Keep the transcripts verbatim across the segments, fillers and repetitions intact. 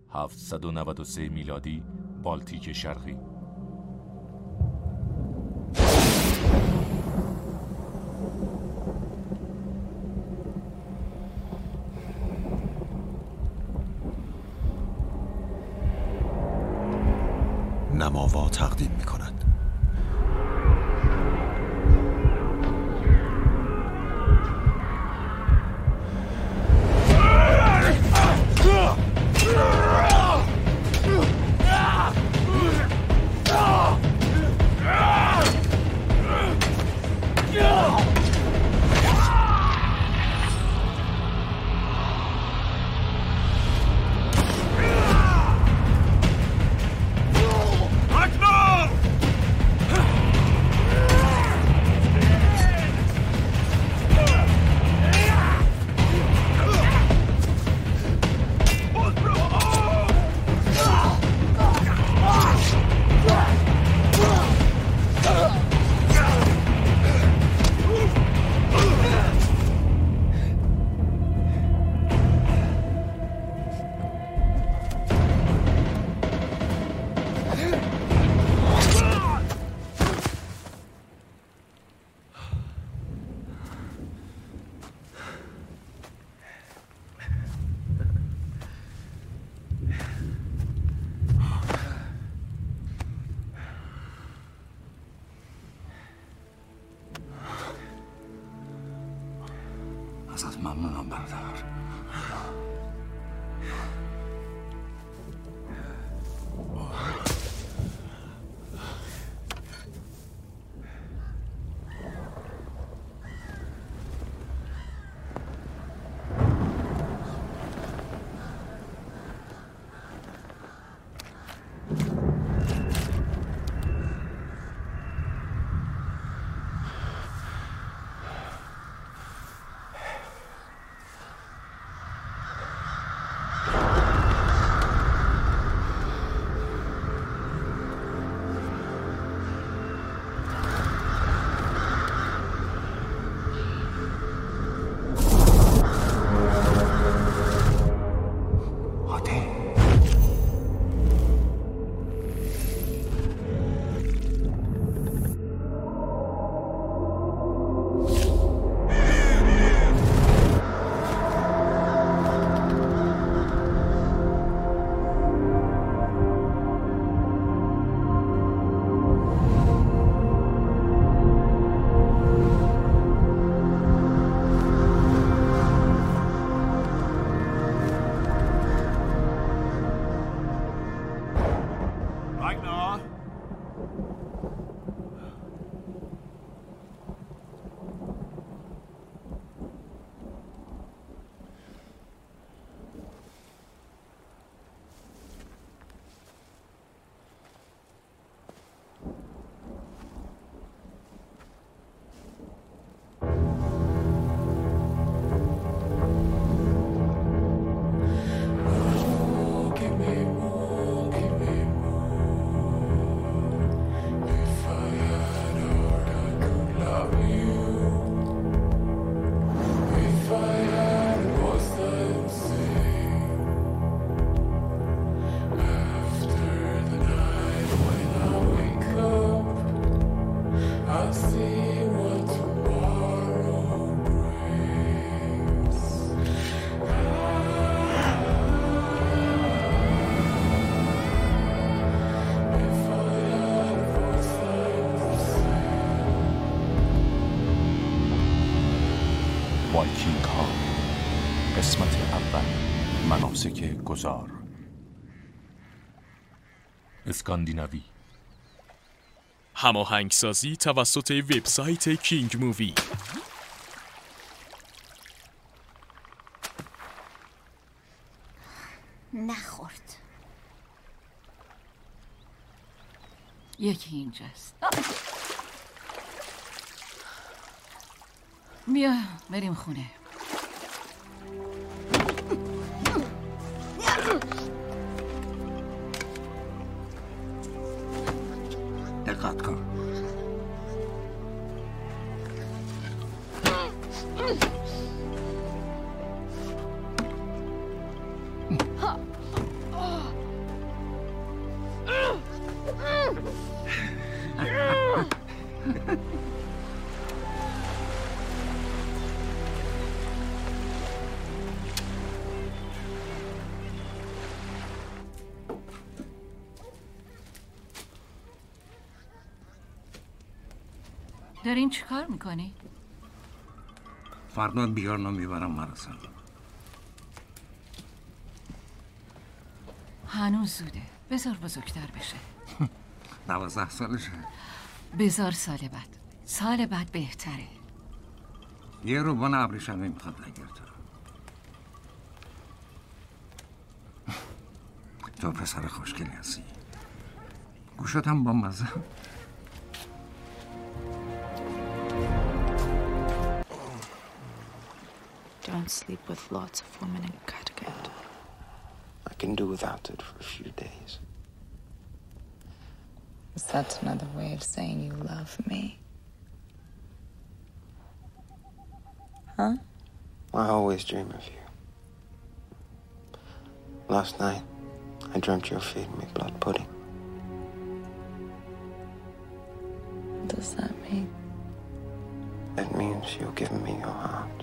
هفتصد و نود و سه میلادی، بالتیک شرقی. نماوا تقدیم می کند. ازت ممنونم برادر. وایکینگ ها، قسمت اول، مناسک گذار. اسکاندیناوی. هماهنگسازی توسط وبسایت کینگ مووی. نخورد. یکی اینجاست. بیا بریم خونه. دقت کن. دارین چی کار میکنی؟ فردا بیارنو میبرم مراسم. هنوز زوده. بذار بزرگتر بشه. دوازده سالشه. بذار سال بعد. سال بعد بهتره. یه روبان ابریشمی میخواد اگر تو تو پسر خوشگلی هستی. گوشت هم با مزه. Don't sleep with lots of women in Kattegat. I can do without it for a few days. Is that another way of saying you love me? Huh? I always dream of you. Last night, I dreamt you were feeding me blood pudding. What does that mean? It means you're giving me your heart.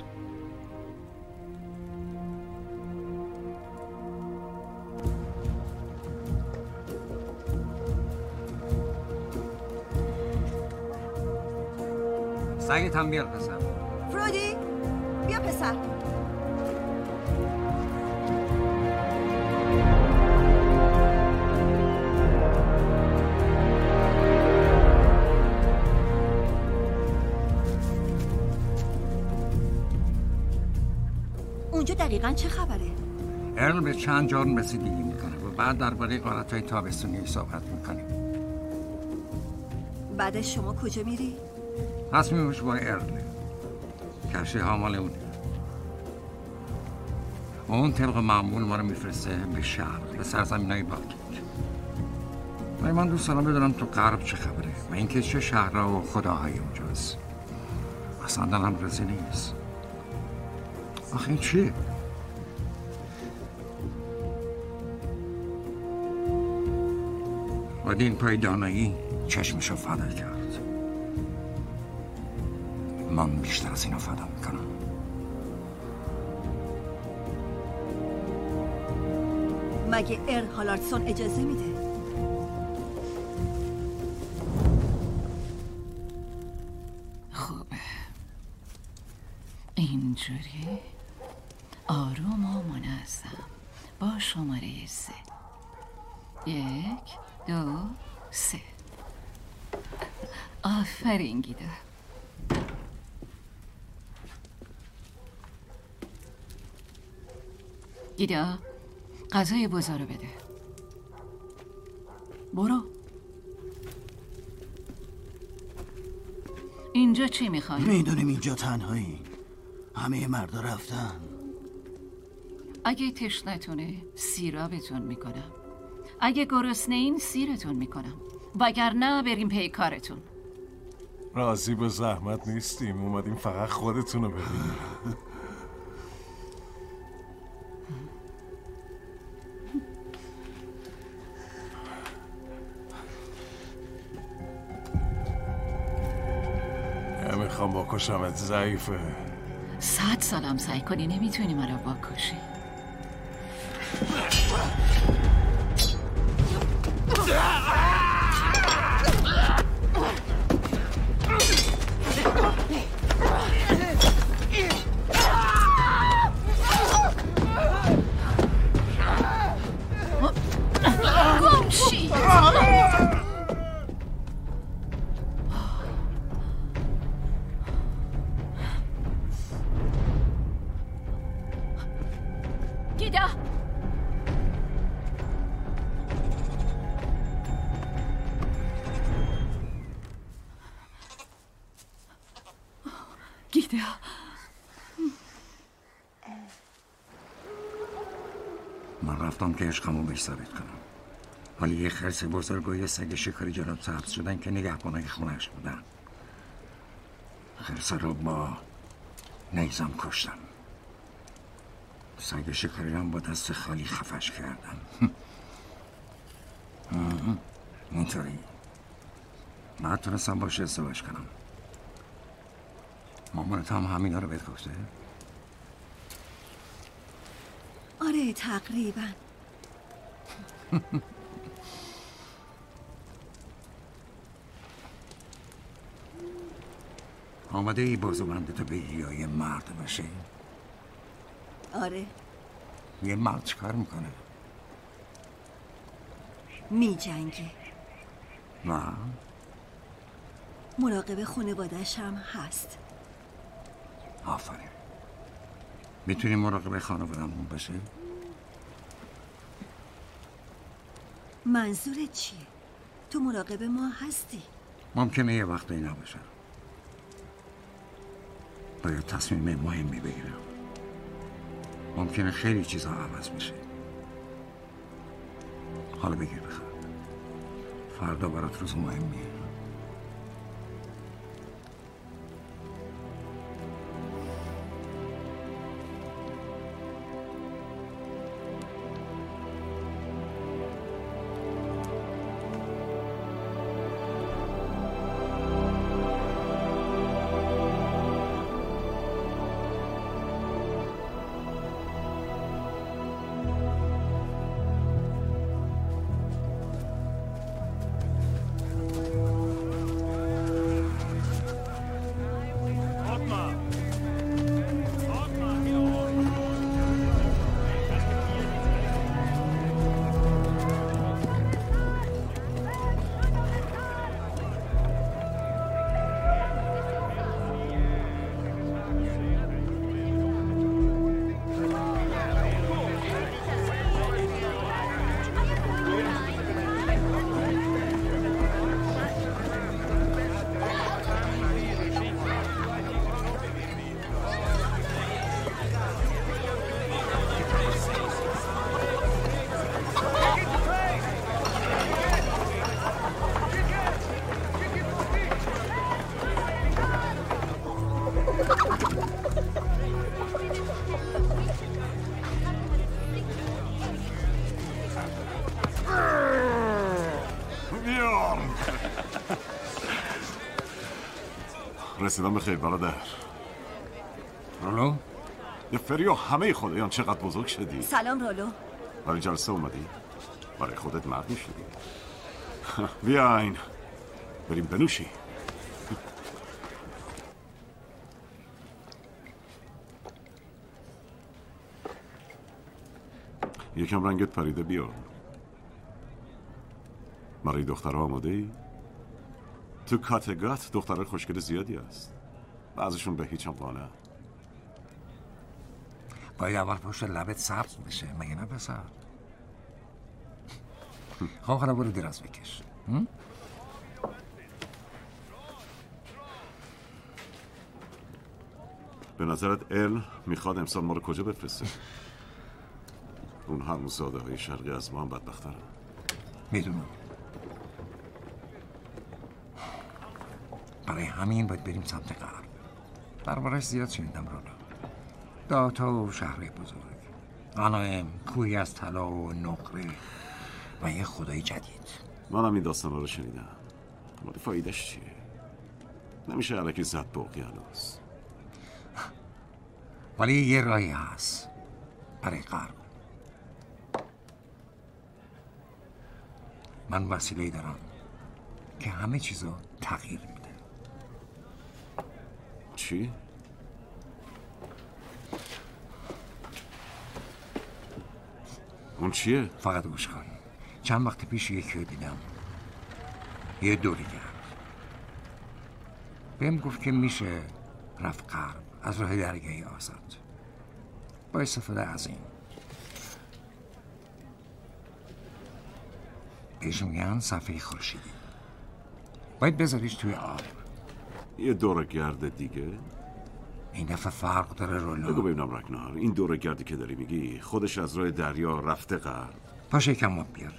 سگت هم بیار پسر. فرودی بیا پسر. اونجا دقیقاً چه خبره؟ ارل به چند جرم رسیدگی میکنه و بعد درباره غارت‌های تابستونی صحبت میکنیم. بعدش شما کجا میری؟ تصمیمش با ارله. کشتی ها مال اونه. اون طبق معمول ما رو میفرسته به شرق، به سرزمینای بالتیک. من دوست دارم بدونم تو غرب چه خبره و اینکه چه شهرها و خداهای اونجاست. اصلا دلم رزی نیست. آخه این چیه؟ و دین پای دانایی چشمشو فدا کرد. من بیشتر از اینو فدا میکنم. مگه ارل هالارسون اجازه میده؟ خوبه. اینجوری آروم و منظم با شماره سه. یک دو سه. آفرین گیده. گیدا غذای بزا رو بده. برو. اینجا چی میخوای؟ میدونیم اینجا تنهایی. همه مردا رفتن. اگه تشنتونه سیرابتون میکنم. اگه گرسنه این سیرتون میکنم. وگرنه بریم پی کارتون. راضی به زحمت نیستیم. اومدیم فقط خودتون رو ببینیم. نمیخوام بکشمت، ضعیفه. صد سالم سعی کنی نمیتونی مرا بکشی. گمشی. گیدا گیدا من رفتم که عشقمو بهش ثابت کنم. ولی یه خرس بزرگ و یه سگ شکاری جلوم سبز شدن که نگهبانای خونه‌اش بودن. خرس رو با نیزم کشتم. سگ شکاری هم با دست خالی خفش کردم. اینطوری من تونستم باشه ازدواج کنم. مامانت هم همینا رو بهت گفته؟ آره تقریبا. آماده ای بازوبند تو بگی یا یه مرد باشه؟ آره. یه مرد چه کار میکنه؟ می جنگی. و؟ مراقب خانواده‌اش هم هست. آفرین. میتونی مراقب خانواده‌مون باشه؟ منظورت چیه؟ تو مراقب ما هستی. ممکنه یه وقتی نباشه. باید تصمیم مهمی بگیرم. ممکنه خیلی چیزا عوض بشه. حالا بگیر بخواب. فردا برات روز مهمیه. رسیدم بخیر برادر. رولو؟ یه فریو همه خدایان چقدر بزرگ شدی. سلام رولو. برای جلسه اومدی؟ برای خودت مرد میشدی. بیاین بریم بنوشی. یکم رنگت پریده بیا. برای دخترها آماده ای؟ تو کاتگات دخترها خوشگل زیادی هست. بعضشون به هیچ هم قانع. باید اول پشت لبت سبز بشه مگه نه پسر؟ خب حالا برو دراز بکش. به نظرت ال میخواد امسال ما رو کجا بفرسته؟ اون هموزاده های شرقی از ما هم بدبخترن. میدونم. برای همین باید بریم سمت غرب. دربارش زیاد شنیدم رولا. داتا و شهرهای بزرگ، غنایم، کوهی از طلا و نقره و یه خدای جدید. منم این داستانا رو شنیدم، ولی فایدهش چیه؟ نمیشه الکی زد به اقیانوس. ولی یه راهی هست برای غرب. من وسیله‌ای دارم که همه چیزو تغییر میده. چی؟ اون چیه؟ فقط گوش کن. چند وقت پیش یکی رو دیدم، یه دوریگر بهم گفت که میشه رفت غرب از راه درگاهی آزاد با استفاده از این. بهش میگن صفحه خورشیدی. باید بذاریش توی آب. یه دورگرد دیگه؟ این دفعه فرق داره رولو. بگو ببینم رگنار، این دورگردی که داری میگی خودش از راه دریا رفته غرب؟ پاشه یکم آب بیار.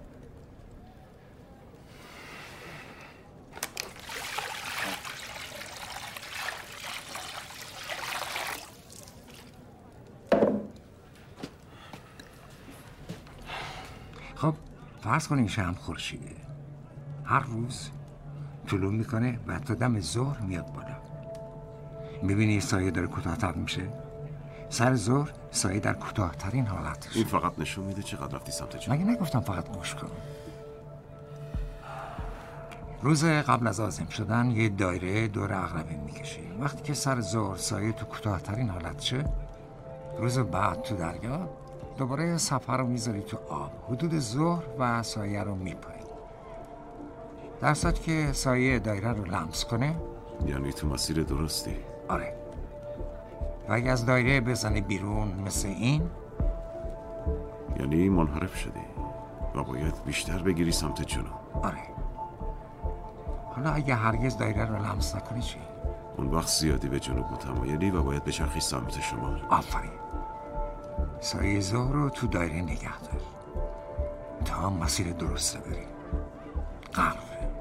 خب فرض کن این شم خورشیده هر روز طلوع میکنه و تا دم ظهر میاد بالا. میبینی سایه داره کوتاه‌تر میشه. سر ظهر سایه در کوتاه‌ترین حالتش. این فقط نشون میده چقدر رفتی سمت جا. مگه نگفتم فقط گوش کن. روز قبل از عازم شدن یه دایره دور عقربه میکشی. وقتی که سر ظهر سایه تو کوتاه‌ترین حالت شه، روز بعد تو دریا دوباره سفر رو میذاری تو آب. حدود ظهر و سایه رو میپایی. در صورتی که سایه دایره رو لمس کنه، یعنی تو مسیر درستی؟ آره. و اگه از دایره بزنی بیرون مثل این، یعنی منحرف شدی و باید بیشتر بگیری سمت جنوب. آره. حالا اگه هرگز دایره رو لمس نکنی چی؟ اون وقت زیادی به جنوب متمایلی و باید بچرخی سمت شمال. آفرین. سایه ظهر رو تو دایره نگه دار تا مسیر درسته بری. غرب.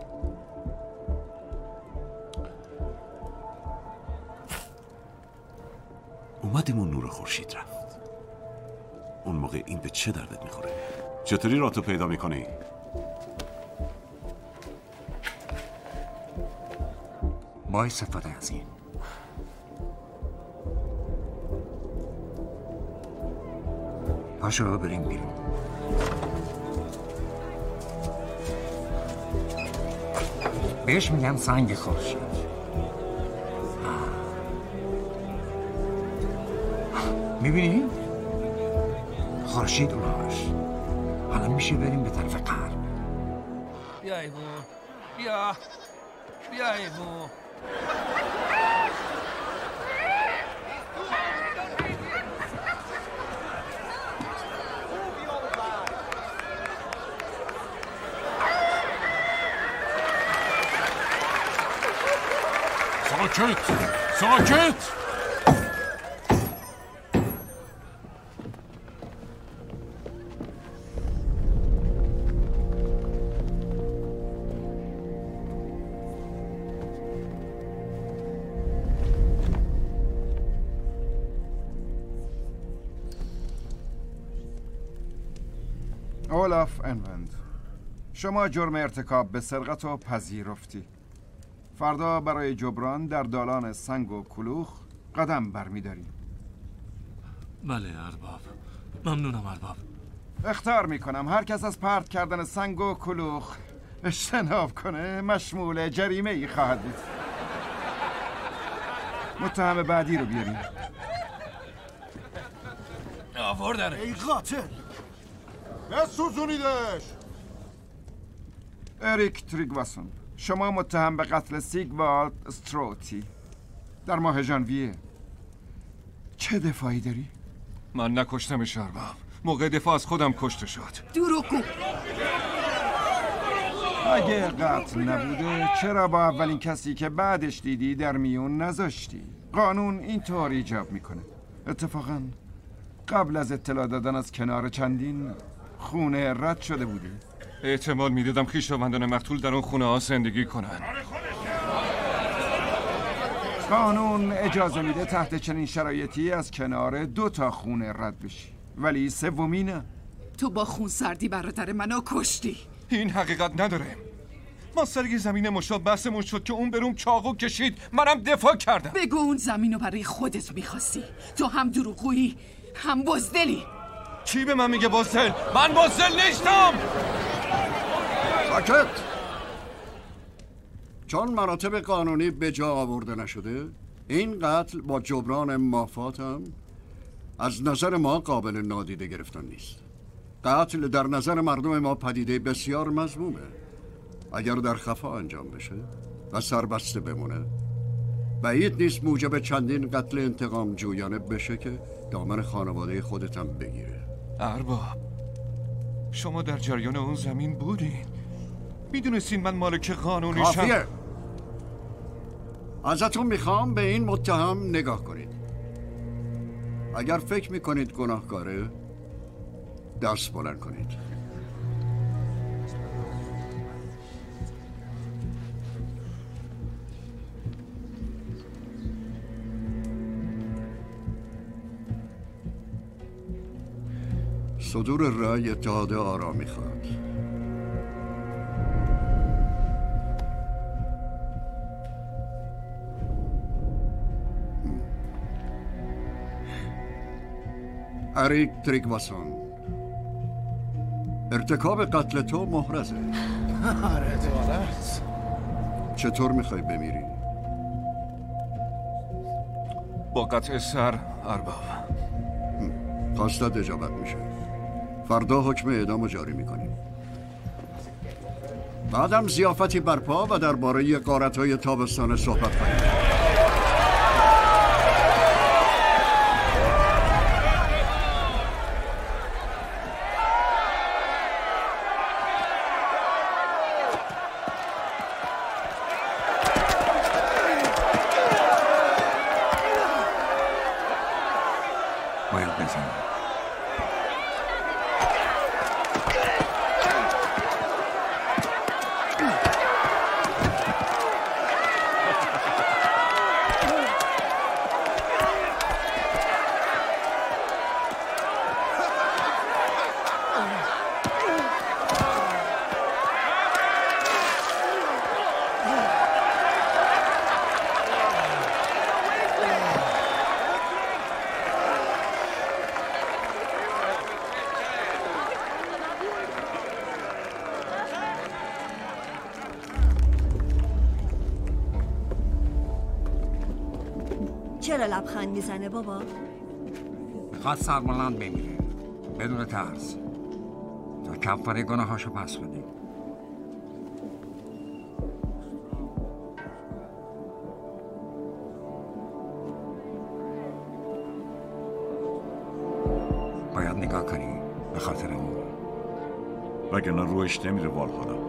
اومدیم اون نور خورشید رفت. اون موقع این به چه دردت میخوره؟ چطوری راتو پیدا میکنی؟ با استفاده از این پاشو بریم بیرون. بهش میگن سنگ خورشید. میبینی؟ خورشید اونهاش. حالا میشه بریم به طرف غرب. بیا ایبو، بیا بیا ایبو. ساکت ساکت. اولاف انوند، شما جرم ارتکاب به سرقت و پذیرفتی. فردا برای جبران در دالان سنگ و کلوخ قدم برمیداری. بله ارباب، ممنونم ارباب. اخطار میکنم هر کس از پرت کردن سنگ و کلوخ اجتناب کنه مشمول جریمه ای خواهد بود. متهم بعدی رو بیاریم. آوردن. ای قاتل بسوزونیدش. اریک تریگواسون، شما متهم به قتل سیگوالد استروتی در ماه ژانویه. چه دفاعی داری؟ من نکشتمش ارباب. موقع دفاع از خودم کشته شد. دروغگو. اگه قتل نبوده چرا با اولین کسی که بعدش دیدی در میون نذاشتی؟ قانون اینطور ایجاب میکنه. اتفاقا قبل از اطلاع دادن از کنار چندین خونه رد شده بودی. احتمال میدادم خویشاوندان مقتول در اون خونه ها زندگی کنن. قانون اجازه میده تحت چنین شرایطی از کنار دو تا خونه رد بشی، ولی سومی نه. تو با خون سردی برادر منو کشتی. این حقیقت نداره. ما سر یه زمین مشابه بحثمون شد که اون بروم چاقو کشید، منم دفاع کردم. بگو اون زمینو برای خودت میخواستی. تو هم دروغگویی هم بزدلی. کی به من میگه بزدل؟ من بزدل نیستم. ساکت. چون مراتب قانونی به جا آورده نشده، این قتل با جبران مافات هم از نظر ما قابل نادیده گرفتن نیست. قتل در نظر مردم ما پدیده بسیار مذمومه. اگر در خفا انجام بشه و سربسته بمونه، بعید نیست موجب چندین قتل انتقام جویانه بشه که دامن خانواده خودت هم بگیره. ارباب، شما در جریان اون زمین بودین. میدونستین من مالک قانونیشم. کافیه. ازتون میخوام به این متهم نگاه کنید. اگر فکر میکنید گناهکاره، دست بلند کنید. صدور رأی اتحاد آرا میخواد. اریک تریگواسون، ارتکاب قتل تو محرزه. آره دولت چطور میخوای بمیری؟ با قطع سر ارباب. خواستت اجابت میشه. فردا حکم اعدام جاری میکنیم. بعدم ضیافتی برپا و درباره غارت‌های تابستانه صحبت کنیم. باید بزنم. چرا لبخند میزنه بابا؟ میخواد سربلند بمیره بدون ترس تا کفاره گناهاشو پس بده. باید نگاه کنی به خاطر اون، وگرنه روش نمیره والهالا.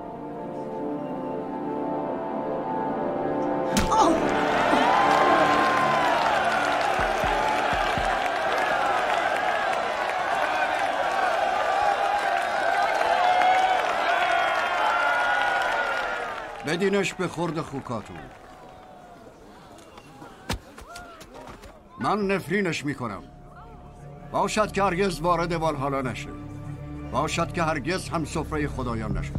بدینش به خورد خوکاتون. من نفرینش میکنم. باشد که هرگز وارد والهالا نشه، باشد که هرگز هم سفره خدایان نشه.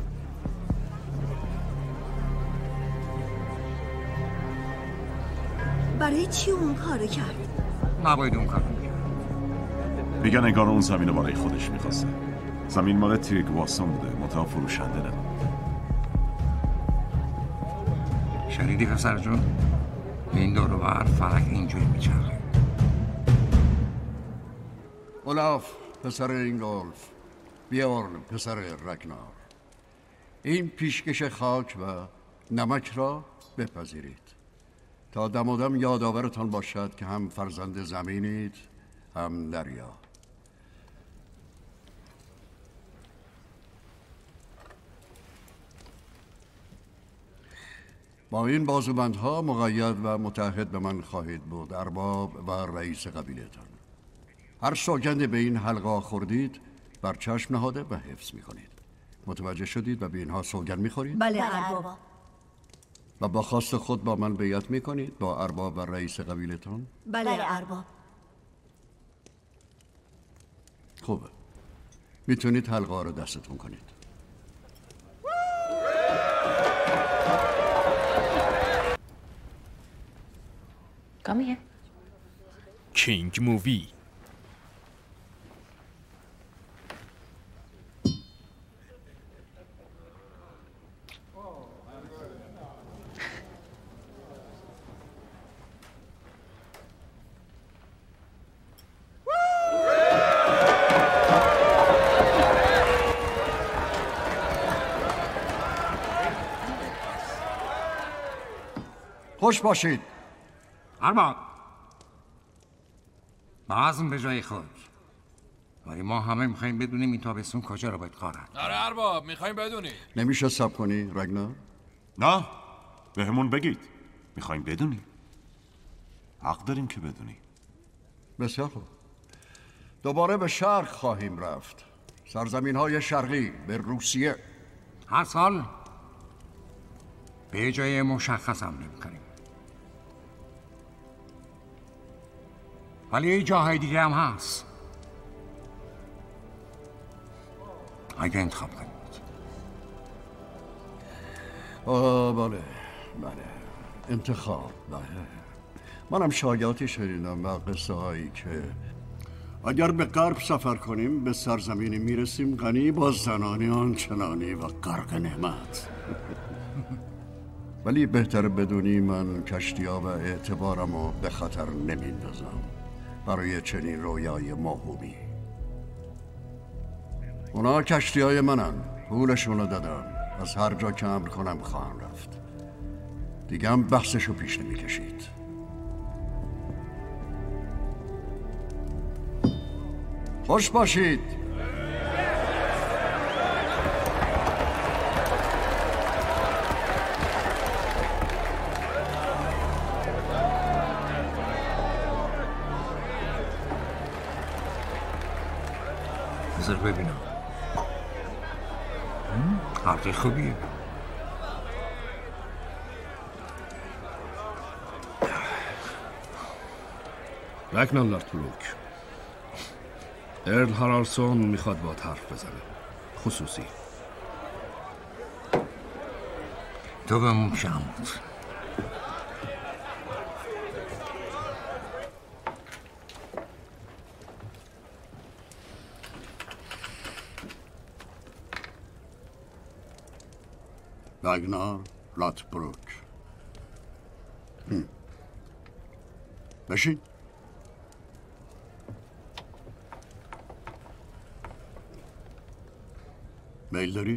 برای چی اون کارو کرد؟ نباید اون کارو میکرد. میگن انگار اون زمین رو برای خودش میخواسته. زمین مال تریگواسون بوده، متأ فروشنده نبود. شنیدی پسر جون؟ این دور و بر فلک اینجوری میچرخه. اولاف پسر اینگولف، بیورن پسر رگنار، این پیشکش خاک و نمک را بپذیرید تا دم و دم یادآورتان باشد که هم فرزند زمینید هم دریا. با این بازوبندها مقید و متحد به من خواهید بود ارباب و رئیس قبیلتان. هر سوگند به این حلقه خوردید بر چشم نهاده و حفظ میکنید. متوجه شدید و به اینها سوگند میخورید؟ بله ارباب. و با خواست خود با من بیعت میکنید با ارباب و رئیس قبیلتان؟ بله ارباب. خوبه، میتونید حلقه رو دستتون کنید. Come here. King Movie. خوش باشید. ارباب، بازم به جای خود، ولی ما همه میخواییم بدونیم این تابستون کجا رو باید غارت. آره ارباب، میخواییم بدونیم. نمیشه صبر کنی رگنار؟ نه، به همون بگید. میخوایم بدونیم. حق داریم که بدونیم. بسیار خوب. دوباره به شرق خواهیم رفت، سرزمین های شرقی، به روسیه. هر سال به جای مشخص حمله میکنیم، ولی این جاهای دیگه هم هست. اگه انتخاب کنید. آه بله بله انتخاب. بله منم شایعاتی شنیدم و قصه هایی که اگر به غرب سفر کنیم به سرزمینی میرسیم غنی با زنانی آنچنانی و غرق نعمت. ولی بهتر بدونی من کشتی‌ها و اعتبارم رو به خطر نمیندازم برای چنین رویای موهومی. اونا کشتی‌های منن، پولشون رو دادم، از هر جا که امر کنم خواهم رفت. دیگه هم بحثشو پیش نمی کشید. خوش باشید. بذار ببینم. حرفی خوبیه. رگنار لارد بروک، ارل هارالسون میخواد با حرف بزنه، خصوصی. تو بمون شمود. رگنار لاتبروک. بشین. میل داری؟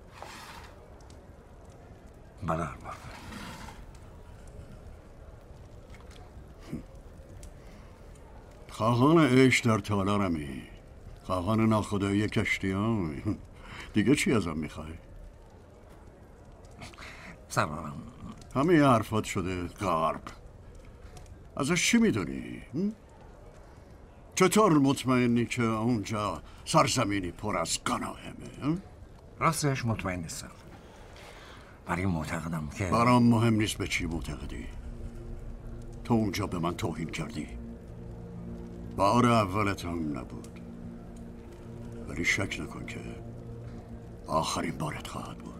بله. خواهان عشق در تالارمی، خواهان ناخدایی کشتی‌ام. دیگه چی ازم میخوای؟ سرورم همه حرفات شده غرب. ازش چی میدونی؟ چطور مطمئنی که اونجا سرزمینی پر از غنایمه؟ راستش مطمئن نیستم، ولی معتقدم که برام مهم نیست به چی معتقدی. تو اونجا به من توهین کردی. بار اولت هم نبود، ولی شک نکن که آخرین بارت خواهد بود.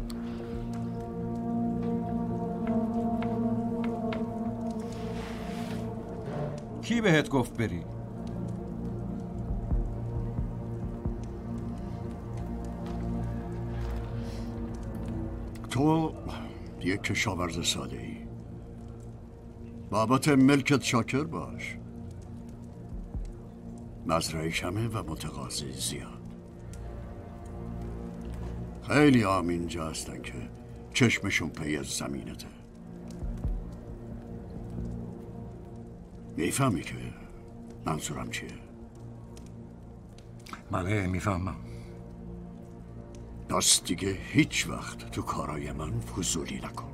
کی بهت گفت بری؟ تو یک کشاورز ساده ای، بابت ملکت شاکر باش. مزرعه کمه و متقاضی زیاد. خیلی هم اینجا هستن که چشمشون پی از زمینته. میفهمی که منظورم چیه؟ بله میفهمم. پس دیگه هیچ وقت تو کارای من فضولی نکن.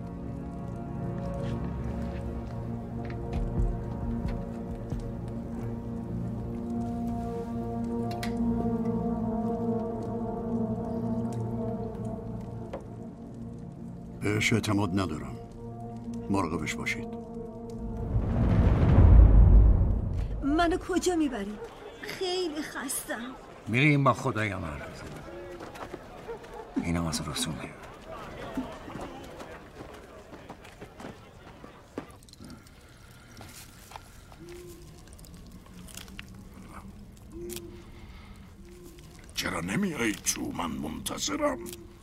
بهش اعتماد ندارم. مراقبش باشید. منو کجا میبری؟ خیلی خستم. میریم با خدایم حرف بزنیم. اینم از رسومه. چرا نمیایی جو؟ من منتظرم.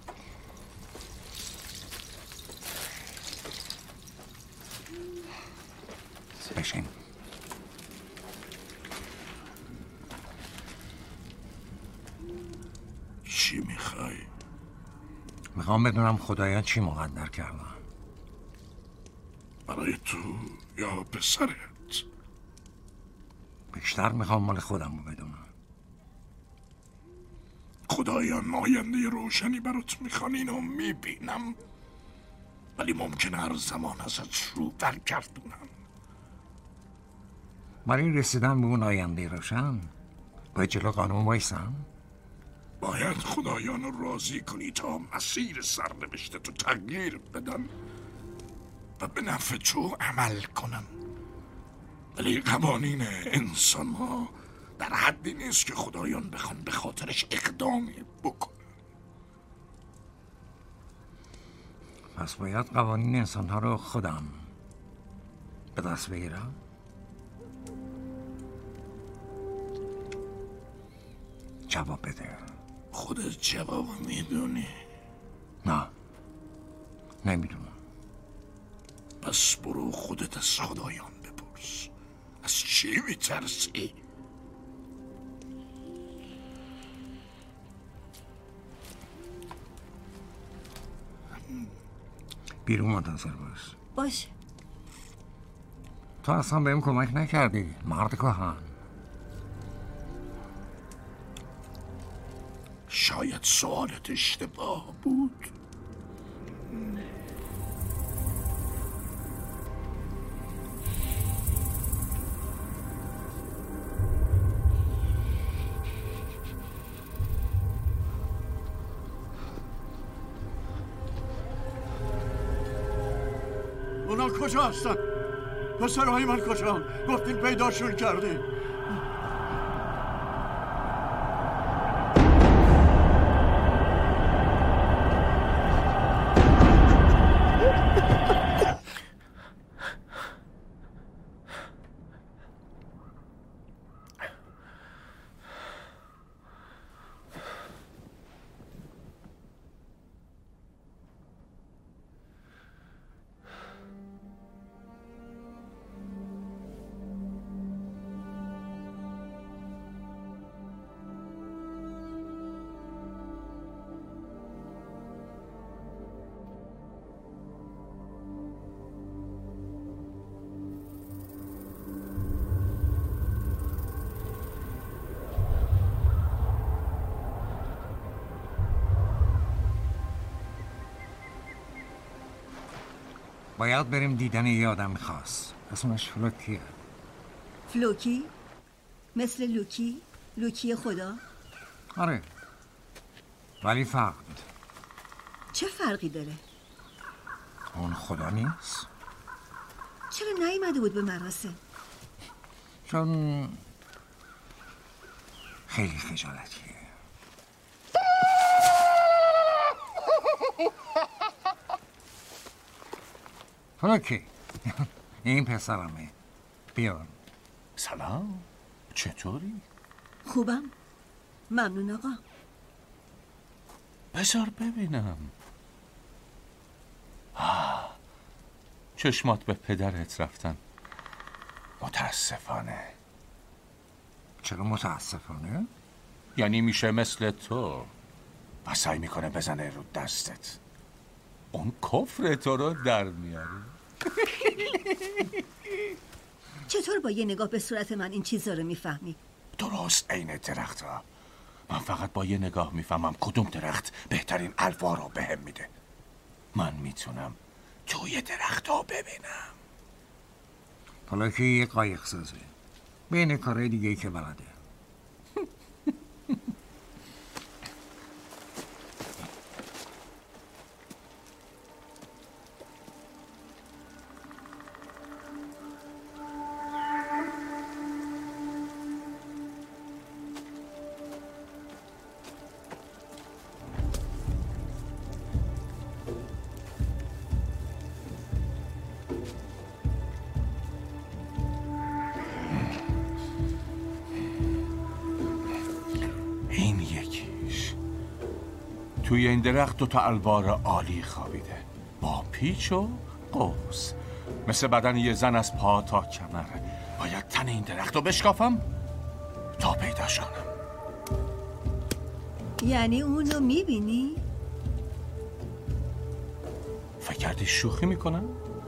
بشین. چی میخوای؟ میخوام بدونم خدایا چی مقدر کردن. برای تو یا پسرت؟ بیشتر میخوام مال خودم رو بدونم. خدایان آینده روشنی برات میخوان، اینو میبینم، ولی ممکنه هر زمان ازت رو برگردونم. برای رسیدن به اون آینده روشن باید جلو قانون وایسم؟ باید خدایان رو راضی کنی تا مسیر سرنوشت تو تغییر بدن و به نفع تو عمل کنن. ولی قوانین انسان ها در حدی نیست که خدایان بخوان به خاطرش اقدامی بکنن. پس باید قوانین انسان ها رو خودم به دست بگیرم؟ جواب بده. خودت جواب میدونی؟ نه، نمیدونم. پس برو خودت از خدایان بپرس. از چی میترسی؟ بیرون منتظر باش. باشه. تو اصلا بهم کمک نکردی مرد کهن. شاید سوالت اشتباه بود. اونا کجا هستن؟ پسرهای من کجا؟ گفتین پیداشون کردی. باید بریم دیدن یه آدم خاص. اسمش فلوکیه. فلوکی؟ مثل لوکی؟ لوکی خدا؟ آره، ولی فرق میده. چه فرقی داره؟ اون خدا نیست. چرا نیومده بود به مراسم؟ چون خیلی خجالتیه. فلوکی، این پسرمه. بیار. سلام، چطوری؟ خوبم، ممنون آقا. بذار ببینم. آه. چشمات به پدرت رفتن. متاسفانه. چرا متاسفانه؟ یعنی میشه مثل تو و سعی میکنه بزنه رو دستت. اون کفر تو رو در میاره. چطور با یه نگاه به صورت من این چیزا رو میفهمی؟ درست عین درخت ها. من فقط با یه نگاه میفهمم کدوم درخت بهترین الوا رو بهم میده. من میتونم توی درخت ها ببینم. حالا که یه قایق سازه بین کارهای دیگه ای که بلده. توی این درخت دو تا الوار عالی خوابیده با پیچ و قوس، مثل بدن یه زن از پا تا کمر. باید تن این درخت رو بشکافم تا پیداش کنم. یعنی اونو میبینی؟ فکر کردی شوخی میکنم؟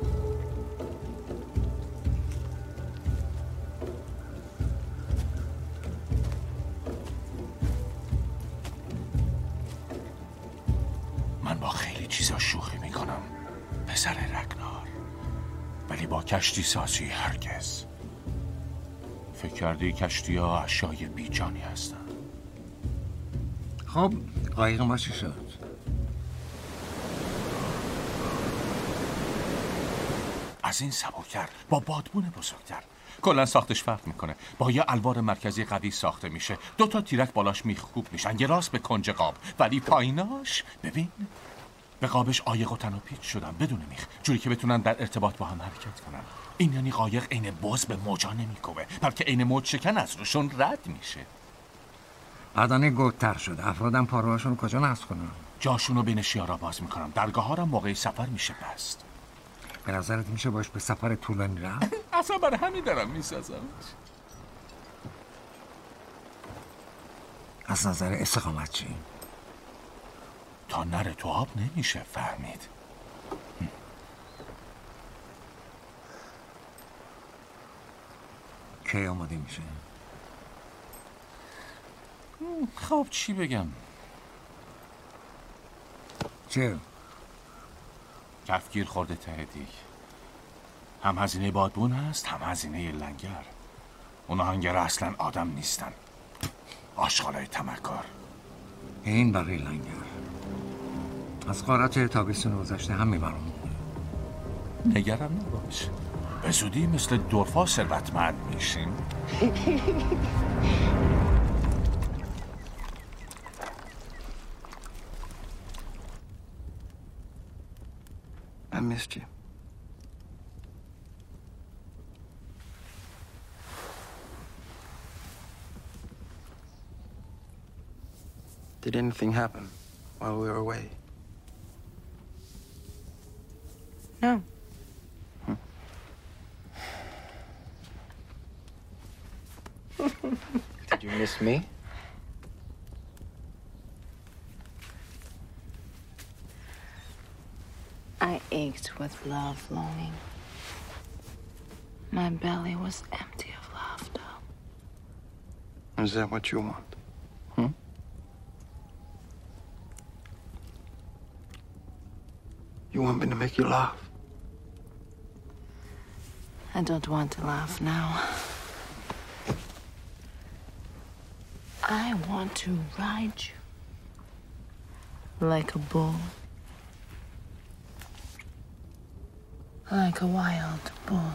من با خیلی چیزا شوخی میکنم پسر رگنار، ولی با کشتی سازی هرگز. فکر کردی کشتی ها اشیای بیجانی هستن؟ خب قایق ما چی شد؟ از این سبکتر با بادبون بزرگتر. کلا ساختش فرق میکنه. با یه الوار مرکزی قوی ساخته میشه. دو تا تیرک بالاش میخکوب میشن، یه راست به کنج قاب، ولی پاییناش ببین به قابش عایق و تن و پیچ شدن بدون میخ، جوری که بتونن در ارتباط با هم حرکت کنن. این یعنی قایق عین بز به موجا نمیکوبه، بلکه عین موج شکن از روشون رد میشه. بدنه گودتر شد. افرادم پاروهاشون کجا نصب کنن؟ جاشون رو بین شیارا باز میکنم. درگاه ها رو موقع سفر میشه بست. به نظرت میشه باش به سفر طولانی رفت؟ اصلا برای همین دارم میسازمش. از نظر استقامت چی؟ تا نره تو آب نمیشه فهمید. کی آماده میشه؟ خب چی بگم؟ چه؟ کفگیر خورده ته دیگ. هم هزینه بادبون هست هم هزینه لنگر. اونا هنگر اصلا آدم نیستن، آشغالای تمکار. این برای لنگر از غارت تابستون گذشته هم میبرم. نگران نباش، به زودی مثل دورفا ثروتمند میشیم. I missed you. Did anything happen while we were away? No. Hmm. Did you miss me? I ached with love longing. My belly was empty of laughter. Is that what you want? Hmm? You want me to make you laugh? I don't want to laugh now. I want to ride you like a bull. Like a wild bull.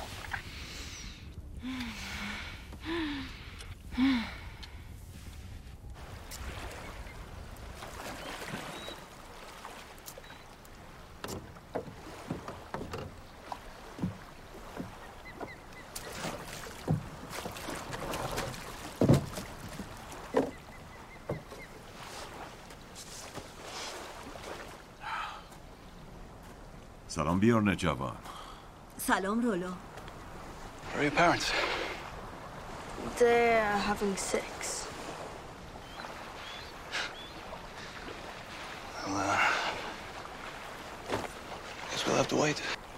سلام بیارن جوان. سلام رولو. Where are your parents? They're having sex. Well, uh, guess we'll have to wait.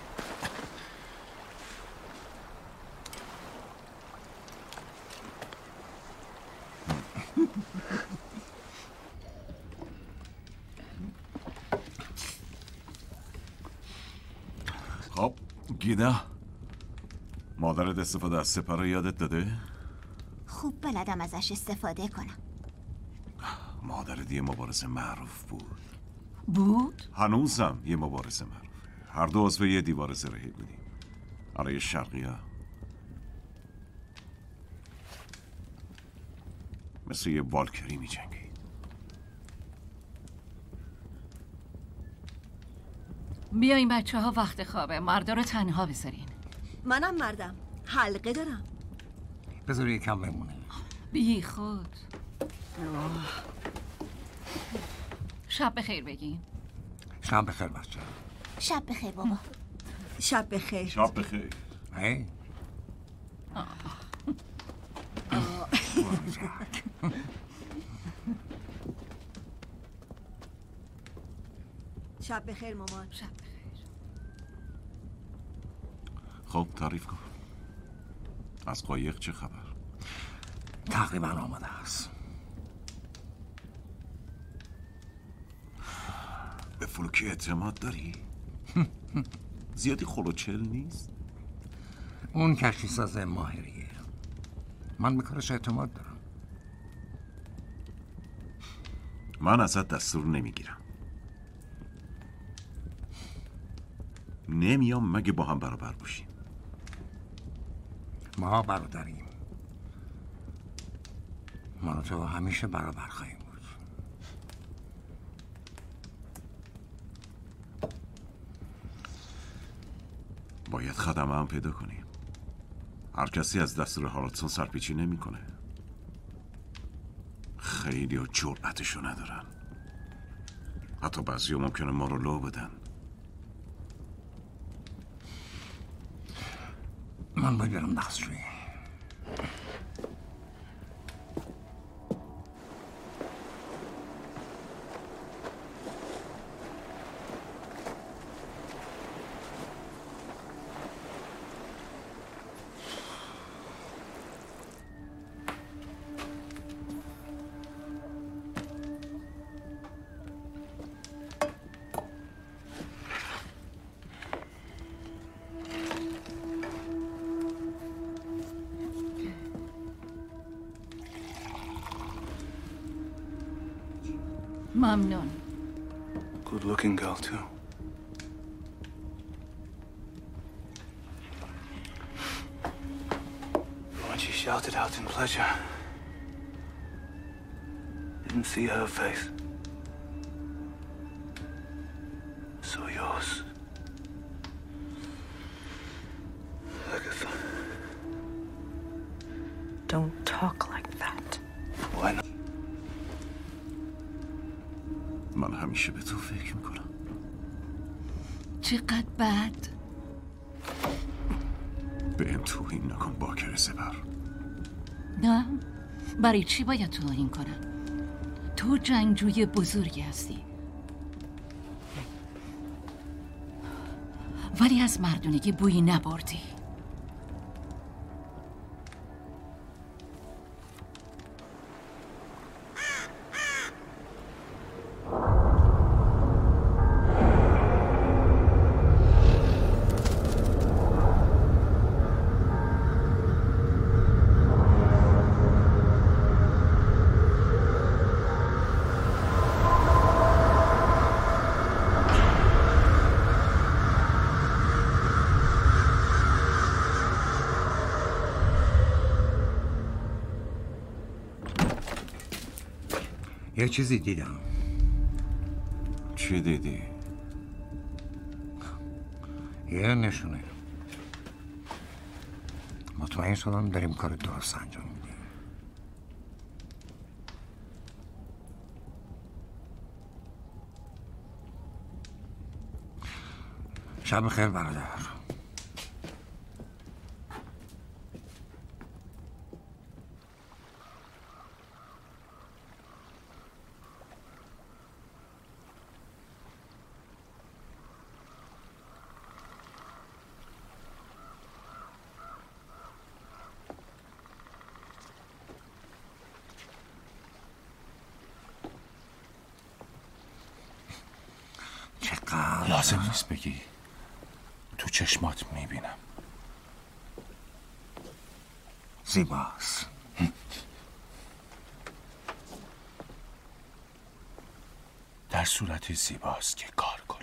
خب گیدا، مادرت استفاده از سپر یادت داده؟ خوب بلدم ازش استفاده کنم. مادرت یه مبارز معروف بود. بود؟ هنوزم یه مبارز معروف. هر دو عضو یه دیوار زرهی بودیم. آره شرقی‌ها. مثل یه والکری می جنگی. بیاین بچه ها، وقت خوابه. مردا رو تنها بذارین. منم مردم، حلقه دارم. بذار یکم بمونه. بی خود. شب بخیر بگین. شب بخیر بچه. شب بخیر بابا. شب بخیر. شب بخیر. هی. شب بخیر مامان. شب بخیر. خب تعریف کن. از قایق چه خبر؟ تقریبا آماده است. به فلوکی اعتماد داری؟ زیادی خلوچل نیست؟ اون کشتی ساز ماهریه. من به کارش اعتماد دارم. من ازت دستور نمیگیرم. نمیام مگه با هم برابر باشیم. ما برادریم. ما تو همیشه برابر خواهیم بود. باید خدمه هم پیدا کنیم. هر کسی از دستور هارالدسون سرپیچی نمیکنه. خیلی ها جرأتشو ندارن. حتی بعضی ها ممکنه ما رو لو بدن. من باید برم دستشویی. ممنون. Good looking girl too. When she shouted out in pleasure, didn't see her face. Saw yours. Agatha. Don't talk like that. Why not? من همیشه به تو فکر میکنم. چقدر بد. به این توهین نکن باکر زبر. نه، برای چی باید توهین کنم؟ تو جنگجوی بزرگی هستی، ولی از مردونگی بویی نبردی. یه چیزی دیدم. چی دیدی؟ یه نشونه. مطمئن شدم داریم کار درست انجام میدیم. شب خیر برادر. لازم نیست بگی، تو چشمات میبینم. زیباست. در صورتی زیباست که کار کنه.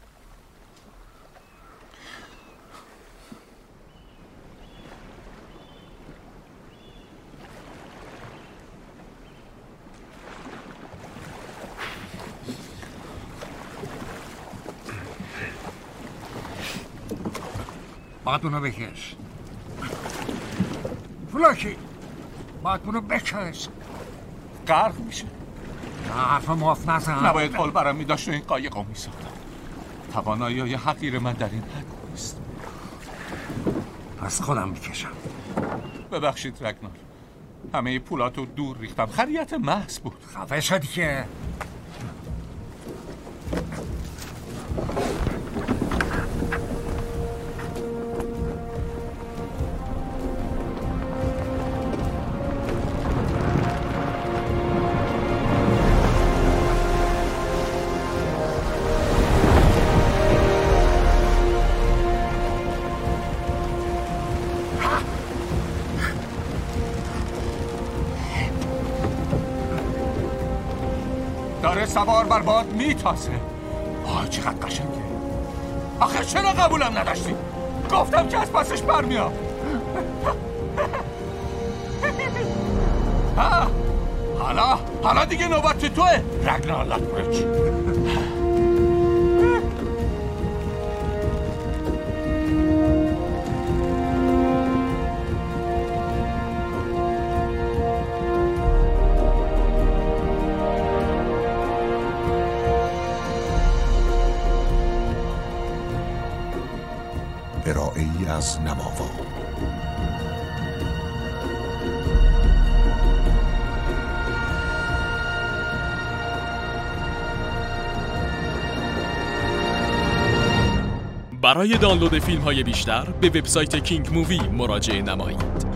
باید اونو بکش. فلاکی باید اونو بکش. غرق میشه. نه حرف معاف نزن. نباید حال برم میداشت و این قایقو میساختم. توانایی های حقیر من در این حد نیست. پس خودم میکشم. ببخشید رگنار، همه پولاتو دور ریختم. خریت محض بود. خفه شدی که. داره سوار بر باد میتازه. آه چقدر قشنگه. آخه چرا قبولم نداشتی؟ گفتم که از پسش برمیام. ها حالا حالا دیگه نوبت توه رگنار لاتبریج. ارائه‌ای از نماوا. برای دانلود فیلم های بیشتر به وبسایت کینگ مووی مراجعه نمایید.